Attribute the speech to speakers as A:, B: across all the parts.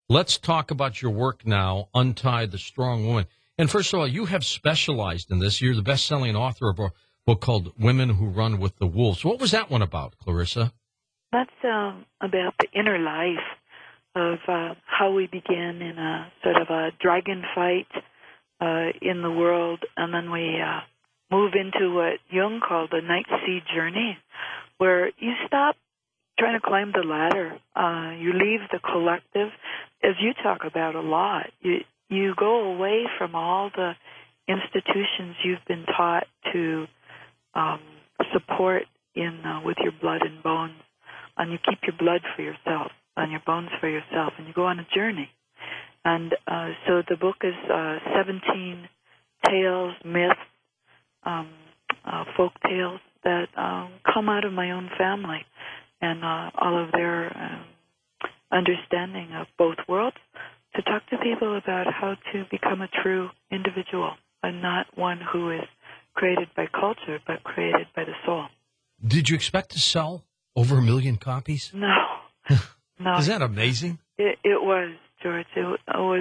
A: Let's talk about your work now, Untie the Strong Woman. And first of all, you have specialized in this. You're the best-selling author of a book called Women Who Run with the Wolves. What was that one about, Clarissa?
B: That's about the inner life of how we begin in a sort of a dragon fight in the world, and then we move into what Jung called the Night Sea journey, where you stop trying to climb the ladder. You leave the collective, as you talk about a lot. You go away from all the institutions you've been taught to support in with your blood and bones, and you keep your blood for yourself and your bones for yourself, and you go on a journey. And so the book is 17 tales, myths, folk tales that come out of my own family and all of their understanding of both worlds, to talk to people about how to become a true individual and not one who is created by culture but created by the soul.
A: Did you expect to sell over 1 million copies?
B: No. No.
A: Is that amazing?
B: It was, George. It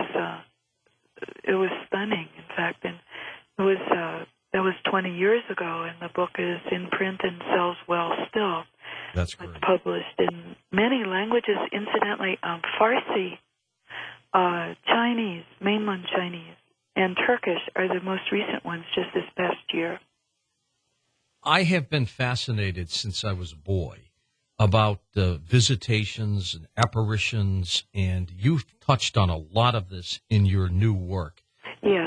B: was stunning, in fact. And it was that was 20 years ago, and the book is in print and sells well still.
A: That's great.
B: It's published in many languages, incidentally, Farsi, Chinese, mainland Chinese, and Turkish are the most recent ones just this past year.
A: I have been fascinated since I was a boy about visitations and apparitions, and you've touched on a lot of this in your new work.
B: Yes.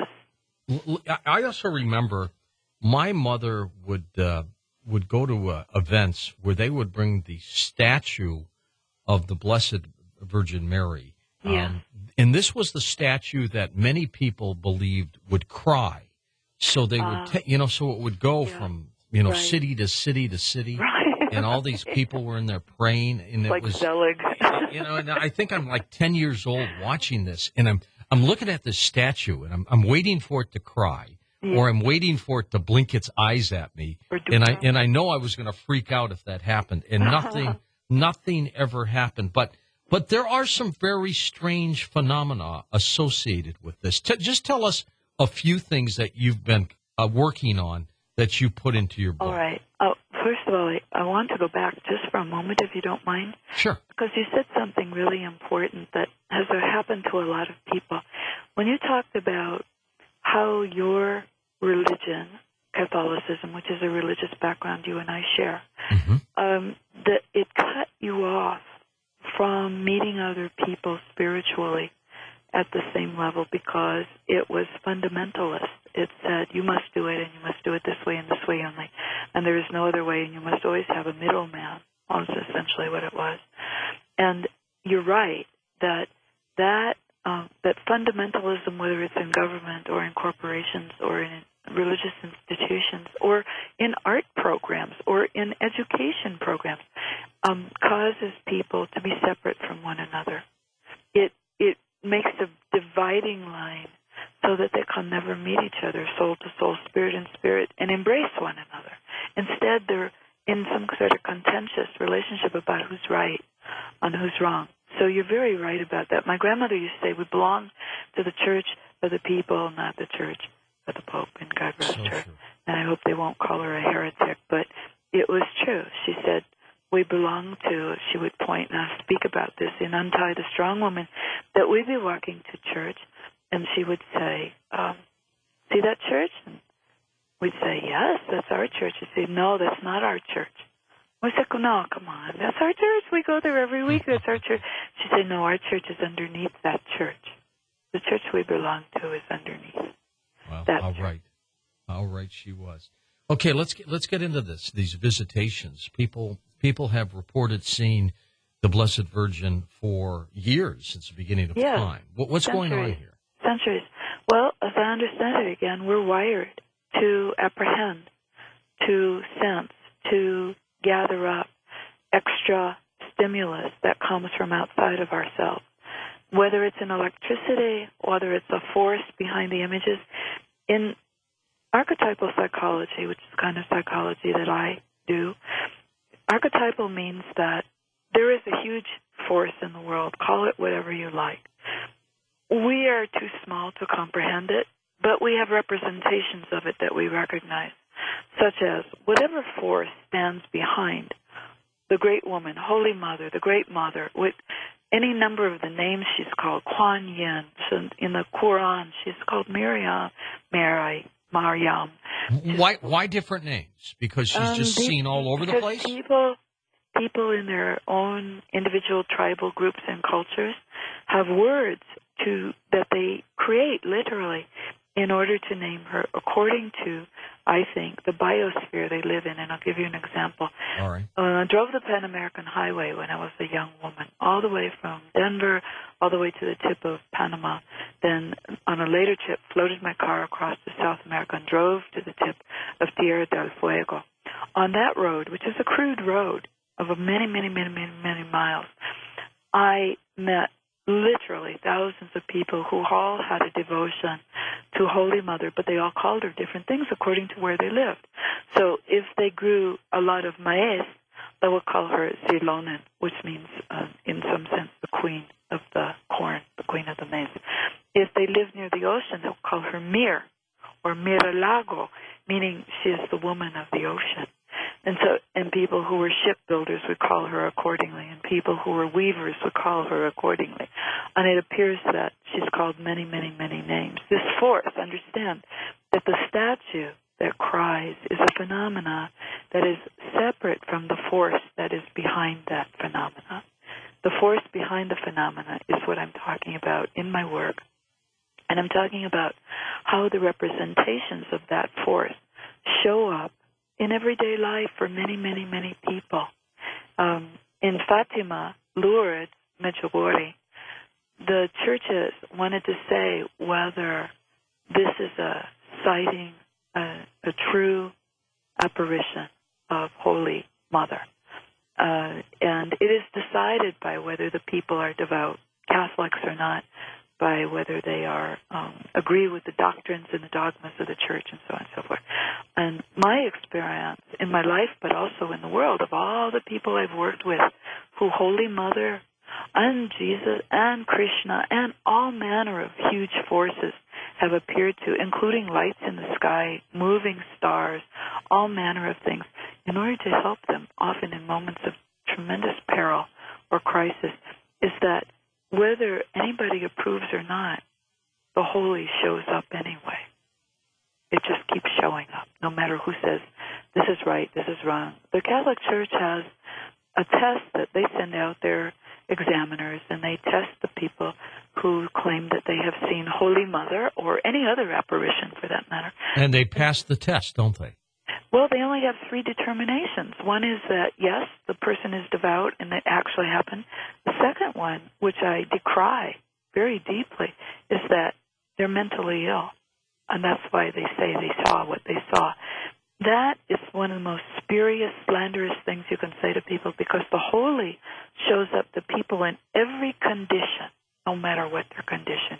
A: I also remember my mother would go to events where they would bring the statue of the Blessed Virgin Mary.
B: Yeah.
A: And this was the statue that many people believed would cry. So they would, so it would go from, right, city to city to city.
B: Right.
A: And all these people were in there praying. And it
B: like
A: was,
B: Zelig.
A: And I think I'm like 10 years old watching this. And I'm looking at this statue, and I'm waiting for it to cry. Yeah. Or I'm waiting for it to blink its eyes at me. And I know I was going to freak out if that happened. And nothing ever happened. But there are some very strange phenomena associated with this. Just tell us a few things that you've been working on that you put into your book.
B: All right. First of all, I want to go back just for a moment, if you don't mind.
A: Sure.
B: Because you said something really important that has happened to a lot of people. When you talked about how your religion, Catholicism, which is a religious background you and I share, that it cut you off from meeting other people spiritually at the same level because it was fundamentalist. It said, you must do it, and you must do it this way and this way only, and there is no other way, and you must always have a middleman. That's essentially what it was. And you're right that fundamentalism, whether it's in government or in corporations or in religious institutions or in art programs or in education programs, causes people to be separate from one another. It makes a dividing line so that they can never meet each other, soul to soul, spirit and spirit, and embrace one another. Instead, they're in some sort of contentious relationship about who's right and who's wrong. So you're very right about that. My grandmother used to say, we belong to the church of the people, not the church of the Pope, and God rest her. True. And I hope they won't call her a heretic, but it was true. She said, we belong to, she would point and speak about this in Untie the Strong Woman, that we'd be walking to church, and she would say, see that church? And we'd say, yes, that's our church. She'd say, no, that's not our church. We said, no, come on, that's our church. We go there every week. That's our church. She'd say, no, our church is underneath that church. The church we belong to is underneath.
A: Well, all right. How right she was. Okay, let's get into this. These visitations. People have reported seeing the Blessed Virgin for years, since the beginning of time. What's going on here?
B: Centuries. Well, as I understand it, again, we're wired to apprehend, to sense, to gather up extra stimulus that comes from outside of ourselves. Whether it's in electricity, whether it's a force behind the images. In archetypal psychology, which is the kind of psychology that I do, archetypal means that there is a huge force in the world, call it whatever you like, we are too small to comprehend it, but we have representations of it that we recognize, such as whatever force stands behind the great woman, Holy Mother, the Great Mother, with any number of the names she's called, Kuan Yin. So in the Quran, she's called Maryam.
A: Why different names? Because she's just seen all over the place?
B: People in their own individual tribal groups and cultures have words that they create literally in order to name her according to, I think, the biosphere they live in. And I'll give you an example.
A: All right.
B: I drove the Pan American Highway when I was a young woman, all the way from Denver, all the way to the tip of Panama. Then on a later trip, floated my car across to South America and drove to the tip of Tierra del Fuego. On that road, which is a crude road of many, many, many, many, many miles, I met literally thousands of people who all had a devotion to Holy Mother, but they all called her different things according to where they lived. So if they grew a lot of maize, they would call her Zilonen, which means, in some sense, the queen of the corn, the queen of the maize. If they lived near the ocean, they would call her Mir, or Miralago, meaning she is the woman of the ocean. And people who were shipbuilders would call her accordingly, and people who were weavers would call her accordingly. And it appears that she's called many, many, many names. This force, understand that the statue that cries is a phenomena that is separate from the force that is behind that phenomena. The force behind the phenomena is what I'm talking about in my work. And I'm talking about how the representations of that force show up in everyday life for many, many, many people. In Fatima, Lourdes, Medjugorje, the churches wanted to say whether this is a sighting, a true apparition of Holy Mother. And it is decided by whether the people are devout Catholics or not, by whether they are agree with the doctrines and the dogmas of the church and so on and so forth. And my experience in my life, but also in the world, of all the people I've worked with who Holy Mother and Jesus and Krishna and all manner of huge forces have appeared to, including lights in the sky, moving stars, all manner of things, in order to help them, often in moments of tremendous peril or crisis, is that whether anybody approves or not, the holy shows up anyway. It just keeps showing up, no matter who says, this is right, this is wrong. The Catholic Church has a test that they send out their examiners, and they test the people who claim that they have seen Holy Mother or any other apparition for that matter.
A: And they pass the test, don't they?
B: Well, they only have three determinations. One is that, yes, the person is devout and it actually happened. The second one, which I decry very deeply, is that they're mentally ill. And that's why they say they saw what they saw. That is one of the most spurious, slanderous things you can say to people, because the holy shows up to people in every condition, no matter what their condition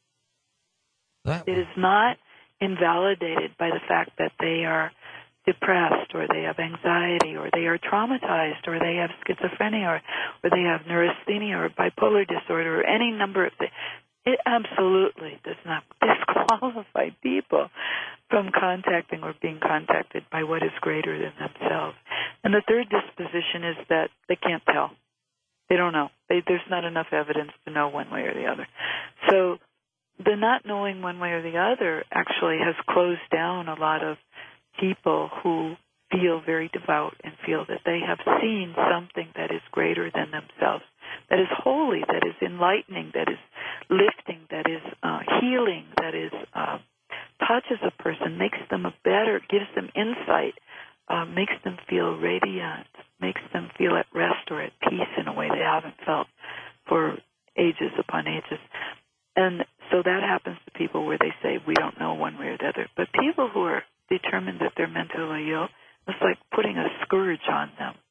B: is. It is not invalidated by the fact that they are depressed, or they have anxiety, or they are traumatized, or they have schizophrenia, or they have neurasthenia, or bipolar disorder, or any number of things. It absolutely does not disqualify people from contacting or being contacted by what is greater than themselves. And the third disposition is that they can't tell. They don't know. There's not enough evidence to know one way or the other. So the not knowing one way or the other actually has closed down a lot of people who feel very devout and feel that they have seen something that is greater than themselves, that is holy, that is enlightening, that is lifting, that is healing, that is touches a person, makes them a better, gives them insight, makes them feel radiant, makes them feel at rest or at peace in a way they haven't felt for ages upon ages. And so that happens to people where they say, we don't know one way or the other. But people who are determined that they're mentally ill, it's like putting a scourge on them.